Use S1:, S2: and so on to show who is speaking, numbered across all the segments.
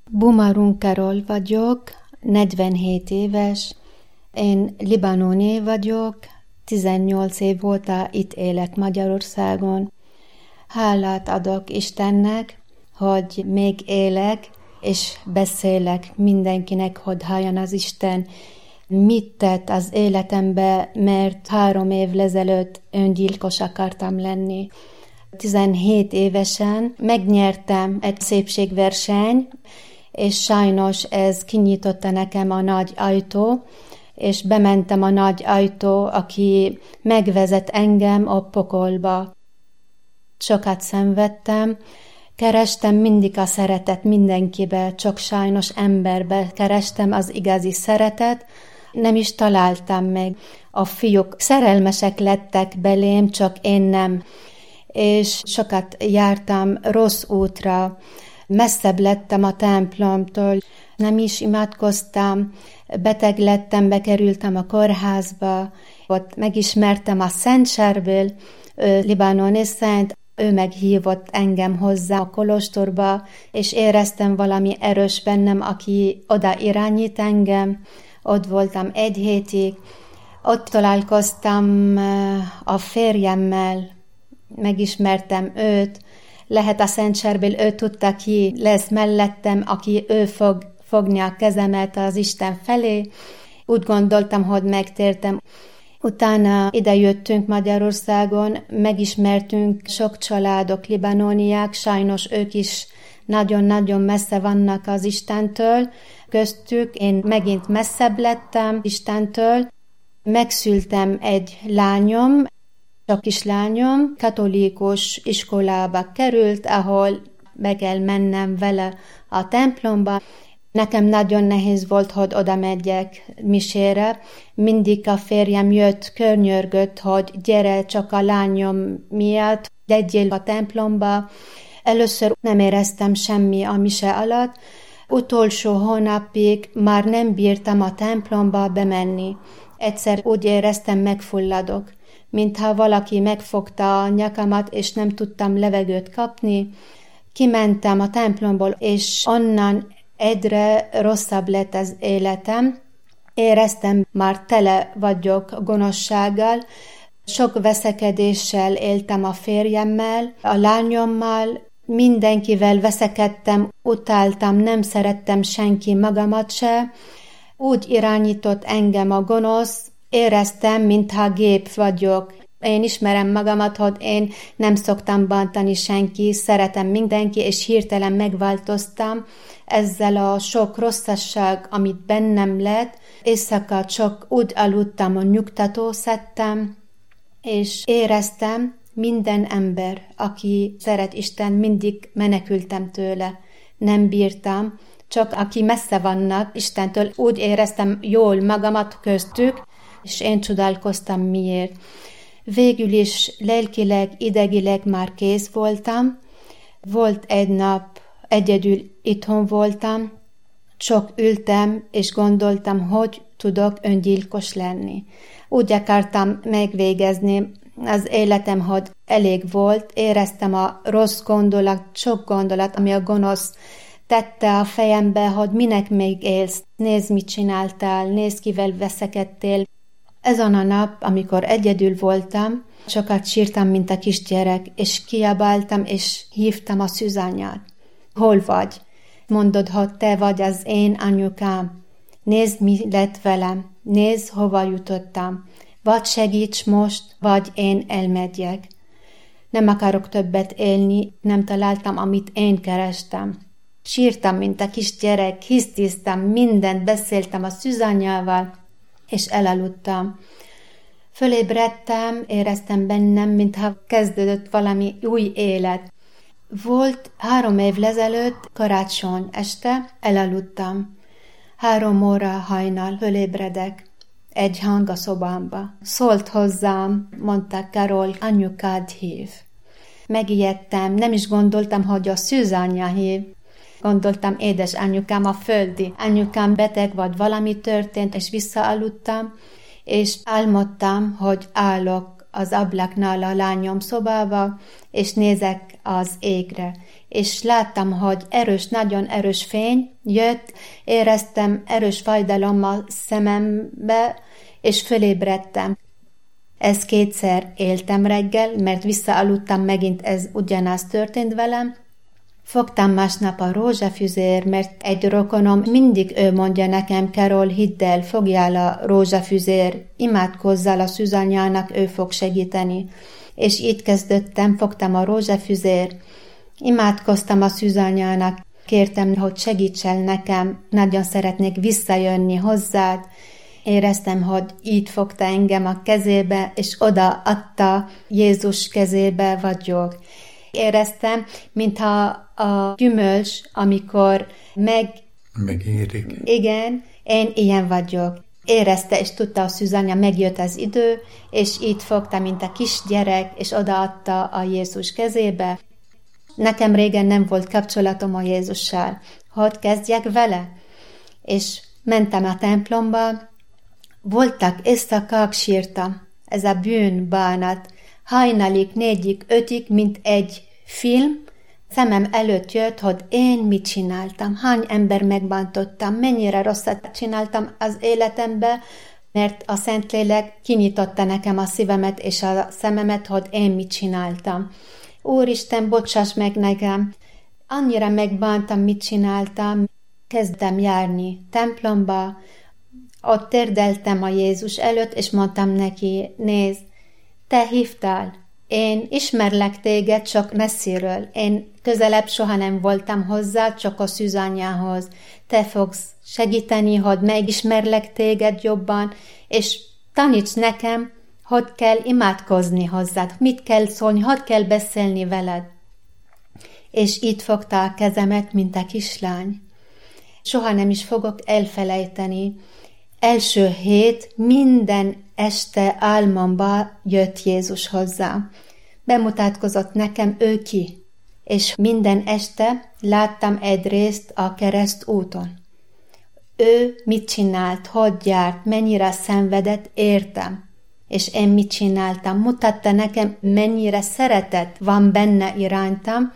S1: Bumarun Karol vagyok, 47 éves. Én libanoni vagyok, 18 év óta itt élek Magyarországon. Hálát adok Istennek, hogy még élek, és beszélek mindenkinek, hogy halljon az Isten, mit tett az életembe, mert 3 évvel ezelőtt öngyilkos akartam lenni. 17 évesen megnyertem egy szépségverseny, és sajnos ez kinyitotta nekem a nagy ajtó, és bementem a nagy ajtó, aki megvezet engem a pokolba. Sokat szenvedtem, kerestem mindig a szeretet mindenkibe, csak sajnos emberbe kerestem az igazi szeretet, nem is találtam meg. A fiúk szerelmesek lettek belém, csak én nem. És sokat jártam rossz útra, messzebb lettem a templomtól, nem is imádkoztam, beteg lettem, bekerültem a kórházba, ott megismertem a Szent Sárbel, libanoni szent, ő meghívott engem hozzá a kolostorba, és éreztem valami erős bennem, aki oda irányít engem. Ott voltam 1 hétig, ott találkoztam a férjemmel, megismertem őt, lehet a Szent Sárbel, ő tudta, ki lesz mellettem, aki ő fog fogni a kezemet az Isten felé. Úgy gondoltam, hogy megtértem. Utána idejöttünk Magyarországon, megismertünk sok családok, libanoniák, sajnos ők is nagyon-nagyon messze vannak az Istentől. Köztük én megint messzebb lettem Istentől. Megszültem egy lányom, a kislányom katolikus iskolába került, ahol be kell mennem vele a templomba. Nekem nagyon nehéz volt, hogy oda megyek misére. Mindig a férjem jött, környörgött, hogy gyere csak a lányom miatt, legyél a templomba. Először nem éreztem semmi a mise alatt. Utolsó hónapig már nem bírtam a templomba bemenni. Egyszer úgy éreztem, megfulladok, mintha valaki megfogta a nyakamat, és nem tudtam levegőt kapni. Kimentem a templomból, és onnan egyre rosszabb lett az életem. Éreztem, már tele vagyok gonoszsággal, sok veszekedéssel éltem a férjemmel, a lányommal, mindenkivel veszekedtem, utáltam, nem szerettem senki, magamat se. Úgy irányított engem a gonosz, éreztem, mintha gép vagyok. Én ismerem magamat, hogy én nem szoktam bántani senki, szeretem mindenki, és hirtelen megváltoztam ezzel a sok rosszasság, amit bennem lett. Éjszaka csak úgy aludtam, a nyugtató szedtem, és éreztem, minden ember, aki szeret Isten, mindig menekültem tőle. Nem bírtam, csak aki messze vannak Istentől, úgy éreztem jól magamat köztük, és én csodálkoztam miért. Végül is lelkileg, idegileg már kész voltam. Volt egy nap, egyedül itthon voltam, csak ültem, és gondoltam, hogy tudok öngyilkos lenni. Úgy akartam megvégezni az életem, hogy elég volt, éreztem a rossz gondolat, sok gondolat, ami a gonosz tette a fejembe, hogy minek még élsz, nézd, mit csináltál, nézd, kivel veszekedtél. Ezen a nap, amikor egyedül voltam, sokat sírtam, mint a kisgyerek, és kiabáltam, és hívtam a szűzanyát. Hol vagy? Mondod, hogy te vagy az én anyukám. Nézd, mi lett velem. Nézd, hova jutottam. Vagy segíts most, vagy én elmegyek. Nem akarok többet élni, nem találtam, amit én kerestem. Sírtam, mint a kisgyerek, hisztiztem, mindent beszéltem a szűzanyával, és elaludtam. Fölébredtem, éreztem bennem, mintha kezdődött valami új élet. Volt 3 évvel ezelőtt, karácsony este, elaludtam. 3 óra hajnal fölébredek. Egy hang a szobámba. Szólt hozzám, mondta: Karol, anyukád hív. Megijedtem, nem is gondoltam, hogy a szűzanyja hív. Gondoltam, édes anyukám, a földi. Anyukám beteg, vagy valami történt, és visszaaludtam, és álmodtam, hogy állok az ablaknál a lányom szobába, és nézek az égre. És láttam, hogy nagyon erős fény jött, éreztem erős fájdalom a szemembe, és fölébredtem. Ez 2-szer éltem reggel, mert visszaaludtam megint, ez ugyanaz történt velem. Fogtam másnap a rózsafüzér, mert egy rokonom mindig ő mondja nekem, Carol, hidd el, fogjál a rózsafüzér, imádkozzál a szűzanyjának, ő fog segíteni. És így kezdődtem, fogtam a rózsafüzér, imádkoztam a szűzanyjának, kértem, hogy segíts el nekem, nagyon szeretnék visszajönni hozzád. Éreztem, hogy így fogta engem a kezébe, és odaadta Jézus kezébe vagyok. Éreztem, mintha a gyümölcs, amikor
S2: megérik.
S1: Igen, én ilyen vagyok. Érezte, és tudta a szűzanya, megjött az idő, és így fogta, mint a kisgyerek, és odaadta a Jézus kezébe. Nekem régen nem volt kapcsolatom a Jézussal. Hogy kezdjek vele? És mentem a templomba, voltak éjszakák, sírtam. Ez a bűnbánat. Hajnalig, 4-ig, 5-ig, mint egy film. Szemem előtt jött, hogy én mit csináltam, hány ember megbántottam, mennyire rosszat csináltam az életembe, mert a Szentlélek kinyitotta nekem a szívemet és a szememet, hogy én mit csináltam. Úristen, bocsáss meg nekem! Annyira megbántam, mit csináltam. Kezdtem járni templomba, ott térdeltem a Jézus előtt, és mondtam neki, nézd, te hívtál, én ismerlek téged csak messziről, én közelebb soha nem voltam hozzá, csak a szűzanyjához. Te fogsz segíteni, hogy megismerlek téged jobban, és taníts nekem, hogy kell imádkozni hozzád, mit kell szólni, hogy kell beszélni veled. És így fogta a kezemet, mint a kislány. Soha nem is fogok elfelejteni. Első hét minden este álmomba jött Jézus hozzá. Bemutatkozott nekem ő ki, és minden este láttam egy részt a keresztúton. Ő mit csinált, hogy járt, mennyire szenvedett, értem. És én mit csináltam, mutatta nekem, mennyire szeretet van benne iránytam,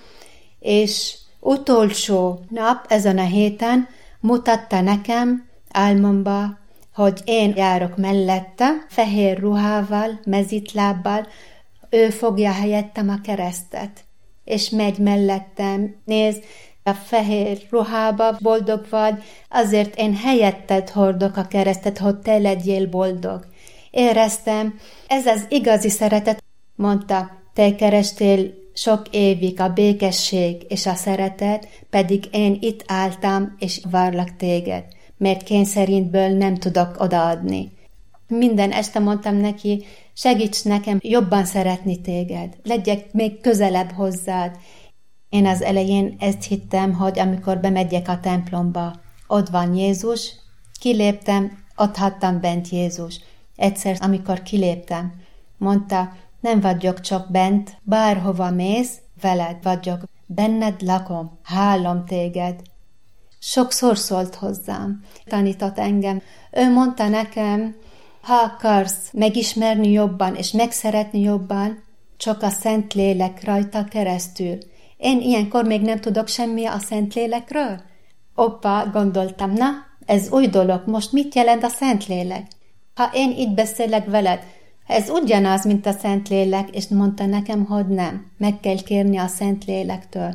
S1: és utolsó nap ezen a héten mutatta nekem álmomba, hogy én járok mellette, fehér ruhával, mezitlábbal, ő fogja helyettem a keresztet, és megy mellettem, nézd, a fehér ruhába boldog vagy, azért én helyetted hordok a keresztet, hogy te legyél boldog. Éreztem, ez az igazi szeretet, mondta, te kerestél sok évig a békesség és a szeretet, pedig én itt álltam és várlak téged, mert kényszerintből nem tudok odaadni. Minden este mondtam neki, segíts nekem jobban szeretni téged, legyek még közelebb hozzád. Én az elején ezt hittem, hogy amikor bemegyek a templomba, ott van Jézus, kiléptem, ott hagytam bent Jézus. Egyszer, amikor kiléptem, mondta, nem vagyok csak bent, bárhova mész, veled vagyok, benned lakom, hálom téged. Sokszor szólt hozzám, tanított engem. Ő mondta nekem, ha akarsz megismerni jobban és megszeretni jobban, csak a Szentlélek rajta keresztül. Én ilyenkor még nem tudok semmi a Szentlélekről? Oppa, gondoltam, na, ez új dolog, most mit jelent a Szentlélek? Ha én itt beszélek veled, ez ugyanaz, mint a Szentlélek, és mondta nekem, hogy nem, meg kell kérni a Szentlélektől.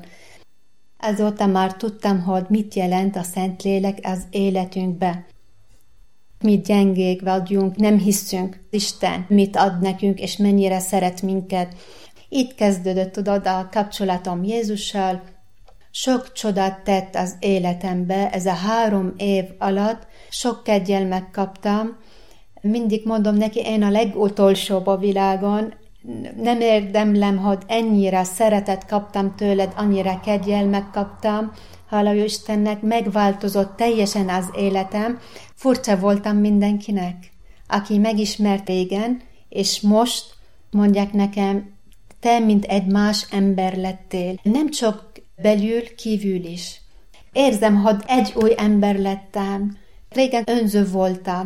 S1: Azóta már tudtam, hogy mit jelent a Szentlélek az életünkbe. Mi gyengék vagyunk, nem hiszünk, Isten mit ad nekünk, és mennyire szeret minket. Itt kezdődött, tudod, a kapcsolatom Jézussal. Sok csodát tett az életembe, ez a 3 év alatt sok kegyelmet kaptam. Mindig mondom neki, én a legutolsóbb a világon, nem érdemlem, hogy ennyire szeretet kaptam tőled, annyira kegyelmet kaptam. Hála Istennek, megváltozott teljesen az életem. Furcsa voltam mindenkinek, aki megismert régen, és most mondják nekem, te mint egy más ember lettél. Nem csak belül, kívül is. Érzem, hogy egy új ember lettem. Régen önző voltam.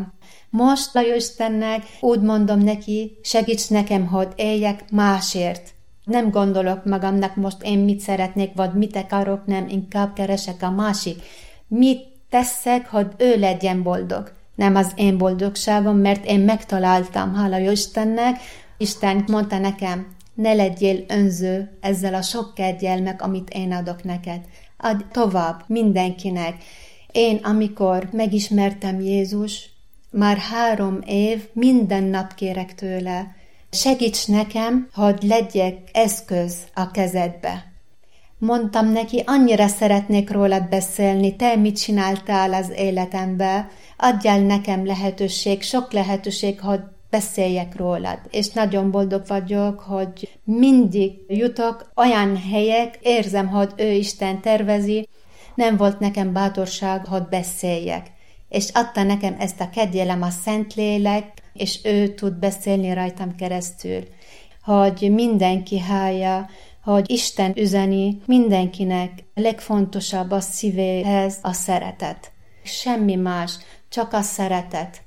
S1: Most a Istennek úgy mondom neki, segíts nekem, hogy éljek másért. Nem gondolok magamnak most én mit szeretnék, vagy mit akarok, nem, inkább keresek a másik. Mit teszek, hogy ő legyen boldog. Nem az én boldogságom, mert én megtaláltam, hála Istennek. Isten mondta nekem, ne legyél önző ezzel a sok kegyelmek, amit én adok neked. Add tovább mindenkinek. Én, amikor megismertem Jézus, már 3 év minden nap kérek tőle, segíts nekem, hogy legyek eszköz a kezedbe. Mondtam neki, annyira szeretnék rólad beszélni, te mit csináltál az életembe, adjál nekem lehetőség, sok lehetőség, hogy beszéljek rólad. És nagyon boldog vagyok, hogy mindig jutok olyan helyek, érzem, hogy ő Isten tervezi, nem volt nekem bátorság, hogy beszéljek. És adta nekem ezt a kegyelem, a Szentlélek, és ő tud beszélni rajtam keresztül. Hogy mindenki hallja, hogy Isten üzeni mindenkinek legfontosabb a szívéhez a szeretet. Semmi más, csak a szeretet.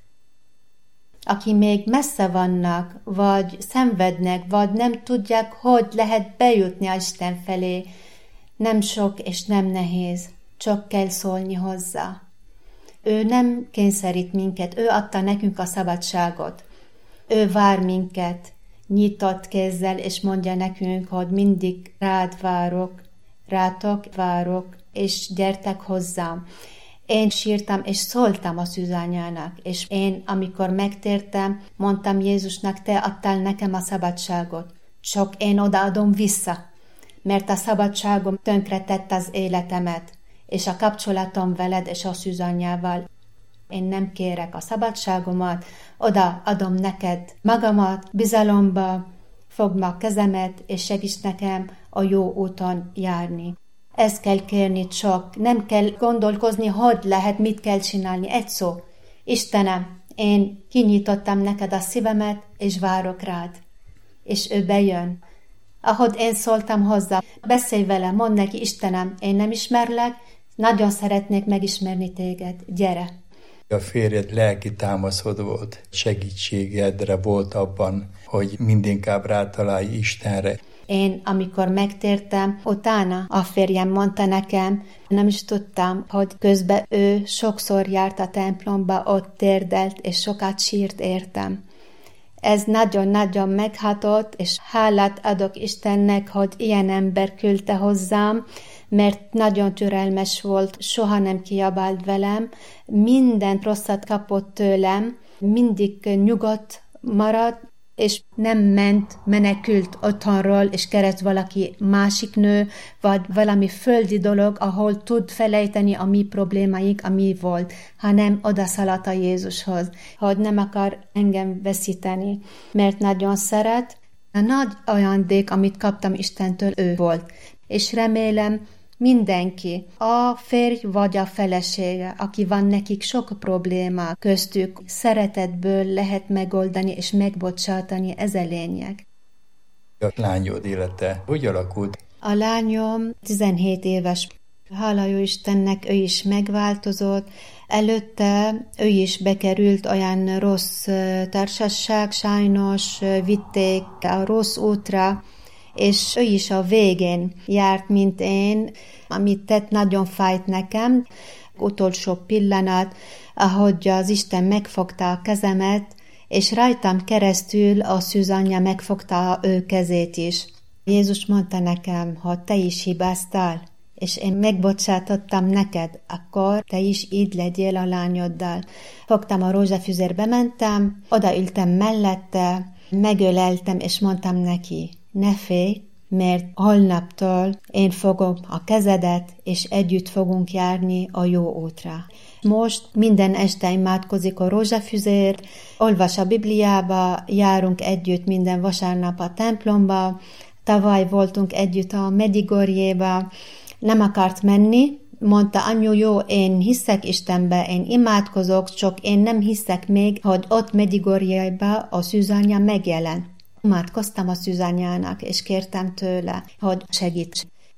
S1: Aki még messze vannak, vagy szenvednek, vagy nem tudják, hogy lehet bejutni a Isten felé, nem sok és nem nehéz, csak kell szólni hozzá. Ő nem kényszerít minket, ő adta nekünk a szabadságot. Ő vár minket nyitott kézzel, és mondja nekünk, hogy mindig rád várok, rátok várok, és gyertek hozzám. Én sírtam, és szóltam a szűzanyának, és én, amikor megtértem, mondtam Jézusnak, te adtál nekem a szabadságot, csak én odaadom vissza, mert a szabadságom tönkretett az életemet, és a kapcsolatom veled és a szűzanyával. Én nem kérek a szabadságomat, oda adom neked magamat, bizalomba, fogd meg a kezemet, és segíts nekem a jó úton járni. Ezt kell kérni csak, nem kell gondolkozni, hogy lehet, mit kell csinálni. Egy szó, Istenem, én kinyitottam neked a szívemet, és várok rád. És ő bejön. Ahogy én szóltam hozzá, beszélj vele, mondd neki, Istenem, én nem ismerlek, nagyon szeretnék megismerni téged, gyere.
S2: A férjed lelki támaszod volt, segítségedre volt abban, hogy mindinkább rátalálj Istenre.
S1: Én, amikor megtértem, utána a férjem mondta nekem, nem is tudtam, hogy közben ő sokszor járt a templomba, ott térdelt, és sokat sírt értem. Ez nagyon-nagyon meghatott, és hálát adok Istennek, hogy ilyen ember küldte hozzám, mert nagyon türelmes volt, soha nem kiabált velem, minden rosszat kapott tőlem, mindig nyugodt maradt, és nem menekült otthonról, és keres valaki másik nő, vagy valami földi dolog, ahol tud felejteni a mi problémáink, ami volt, hanem odaszaladt a Jézushoz, hogy nem akar engem veszíteni, mert nagyon szeret. A nagy ajándék, amit kaptam Istentől, ő volt. És remélem, mindenki, a férj vagy a felesége, aki van nekik sok probléma köztük, szeretetből lehet megoldani és megbocsátani, ez a lényeg.
S2: A lányod élete hogy alakult?
S1: A lányom 17 éves. Hála jó Istennek, ő is megváltozott. Előtte ő is bekerült olyan rossz társaság, sajnos vitték a rossz útra, és ő is a végén járt, mint én, amit tett, nagyon fájt nekem. Utolsó pillanat, ahogy az Isten megfogta a kezemet, és rajtam keresztül a szűzanyja megfogta ő kezét is. Jézus mondta nekem, hogy te is hibáztál, és én megbocsátottam neked, akkor te is így legyél a lányoddal. Fogtam a rózsafüzérbe, mentem, odaültem mellette, megöleltem, és mondtam neki, ne félj, mert holnaptól én fogom a kezedet, és együtt fogunk járni a jó útra. Most minden este imádkozik a rózsafüzért, olvas a Bibliába, járunk együtt minden vasárnap a templomba, tavaly voltunk együtt a Medjugorjéba, nem akart menni, mondta, anyu, jó, én hiszek Istenbe, én imádkozok, csak én nem hiszek még, hogy ott Medjugorjéba a szűzanya megjelen. Imádkoztam a szűzanyának, és kértem tőle, hogy segíts.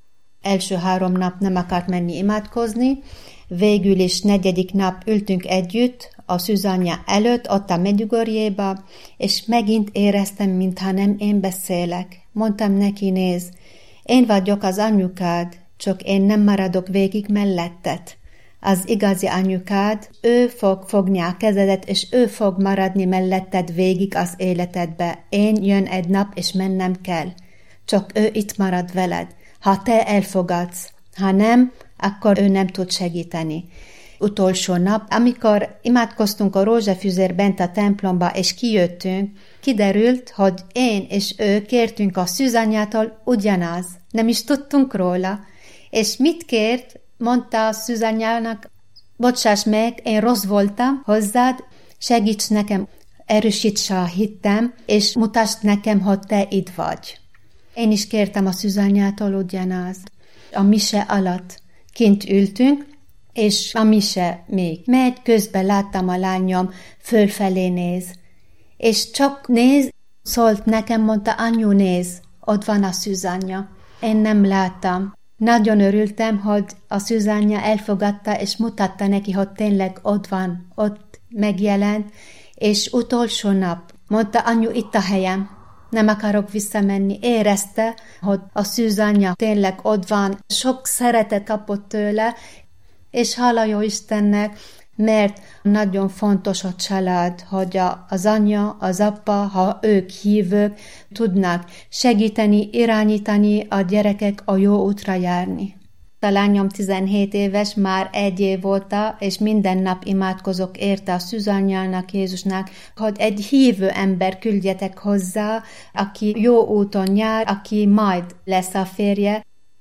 S1: Első 3 nap nem akart menni imádkozni, végül is 4. nap ültünk együtt a Szűzanyja előtt, ott a Medjugorjéba, és megint éreztem, mintha nem én beszélek. Mondtam neki, nézd, én vagyok az anyukád, csak én nem maradok végig melletted. Az igazi anyukád, ő fog fogni a kezedet, és ő fog maradni melletted végig az életedbe. Én jön egy nap, és mennem kell. Csak ő itt marad veled. Ha te elfogadsz, ha nem, akkor ő nem tud segíteni. Utolsó nap, amikor imádkoztunk a rózsafüzér bent a templomba, és kijöttünk, kiderült, hogy én és ő kértünk a Szűzanyjától ugyanaz. Nem is tudtunk róla. És mit kért? Mondta a Szűzanyjának, bocsáss meg, én rossz voltam hozzád, segíts nekem, erősíts a hittem, és mutasd nekem, hogy te itt vagy. Én is kértem a Szűzanyjától ugyanaz. A mise alatt kint ültünk, és a mise még megy, közben láttam a lányom, fölfelé néz. És csak néz, szólt nekem, mondta, anyu, néz, ott van a Szűzanyja. Én nem láttam. Nagyon örültem, hogy a Szűzanyja elfogadta, és mutatta neki, hogy tényleg ott van, ott megjelent, és utolsó nap mondta, anyu, itt a helyem, nem akarok visszamenni. Érezte, hogy a Szűzanyja tényleg ott van, sok szeretet kapott tőle, és hála jó Istennek, mert nagyon fontos a család, hogy az anyja, az apa, ha ők hívők, tudnak segíteni, irányítani a gyerekek a jó útra járni. A lányom 17 éves, már 1 év óta, és minden nap imádkozok érte a Szűzanyjának, Jézusnak, hogy egy hívő ember küldjetek hozzá, aki jó úton jár, aki majd lesz a férje.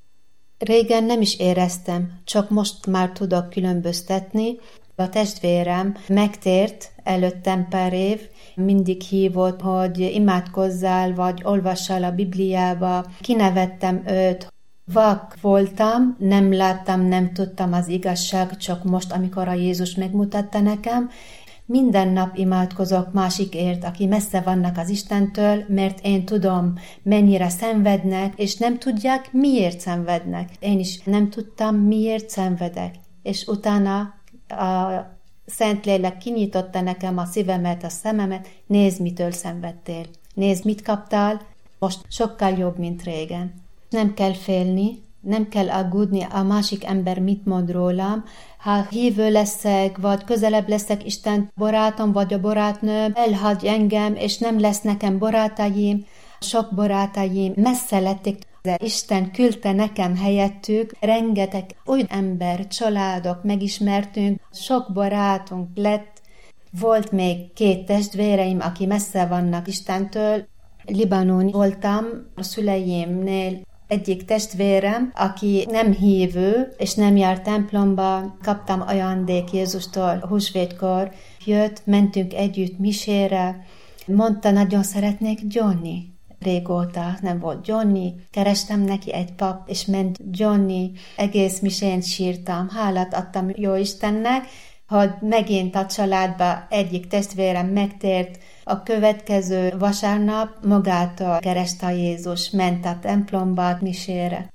S1: Régen nem is éreztem, csak most már tudok különböztetni. A testvérem megtért előttem pár év, mindig hívott, hogy imádkozzál, vagy olvassál a Bibliába. Kinevettem őt. Vak voltam, nem láttam, nem tudtam az igazság, csak most, amikor a Jézus megmutatta nekem, minden nap imádkozok másikért, aki messze vannak az Istentől, mert én tudom, mennyire szenvednek, és nem tudják, miért szenvednek. Én is nem tudtam, miért szenvedek. És utána a Szentlélek kinyitotta nekem a szívemet, a szememet, nézd, mitől szenvedtél. Nézd, mit kaptál, most sokkal jobb, mint régen. Nem kell félni, nem kell aggódni, a másik ember mit mond rólam. Ha hívő leszek, vagy közelebb leszek Isten barátom, vagy a barátnőm, elhagy engem, és nem lesz nekem barátaim, sok barátaim messze lettek. De Isten küldte nekem helyettük, rengeteg új ember, családok megismertünk, sok barátunk lett. Volt még 2 testvéreim, aki messze vannak Istentől. Libanon voltam a szüleimnél. Egyik testvérem, aki nem hívő, és nem jár templomba, kaptam ajándék Jézustól húsvétkor, jött, mentünk együtt misére, mondta, nagyon szeretnék Johnny. Régóta nem volt Johnny, kerestem neki egy pap, és ment Johnny, egész misén sírtam, hálát adtam jó Istennek, hogy megint a családba egyik testvérem megtért, a következő vasárnap magától kereste a Jézus, ment a templomba, misére.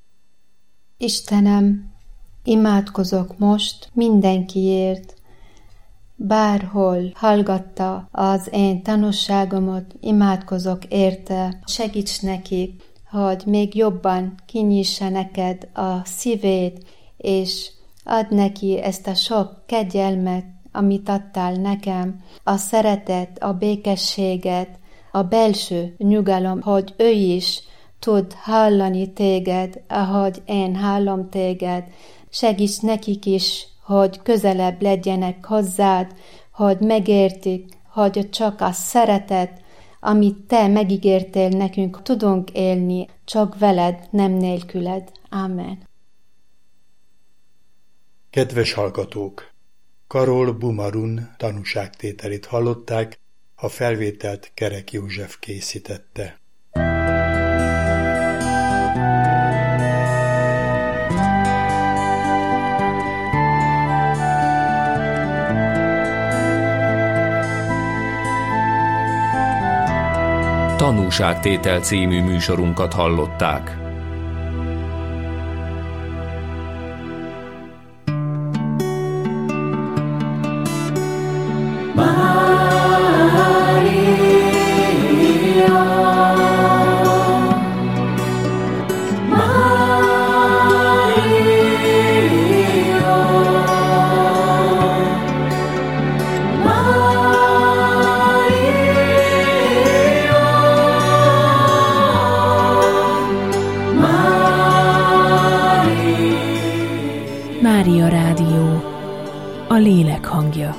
S1: Istenem, imádkozok most mindenkiért, bárhol hallgatta az én tanúságomat, imádkozok érte, segíts nekik, hogy még jobban kinyissa neked a szívét, és add neki ezt a sok kegyelmet, amit adtál nekem, a szeretet, a békességet, a belső nyugalom, hogy ő is tud hallani téged, ahogy én hallom téged. Segíts nekik is, hogy közelebb legyenek hozzád, hogy megértik, hogy csak a szeretet, amit te megígértél nekünk, tudunk élni, csak veled, nem nélküled. Amen.
S2: Kedves hallgatók! Karol Bumarun tanúságtételét hallották, a felvételt Kerek József készítette.
S3: Tanúságtétel című műsorunkat hallották.
S4: Mária Rádió, a lélek hangja.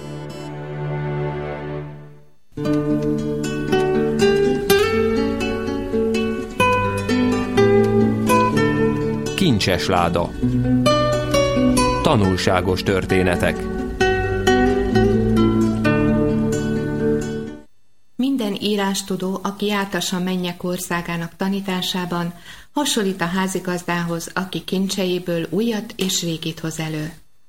S3: Kincses láda. Tanulságos történetek.
S5: Minden írástudó, aki jártas a mennyek országának tanításában, hasonlít a házigazdához, aki kincseiből újat és régit hoz elő.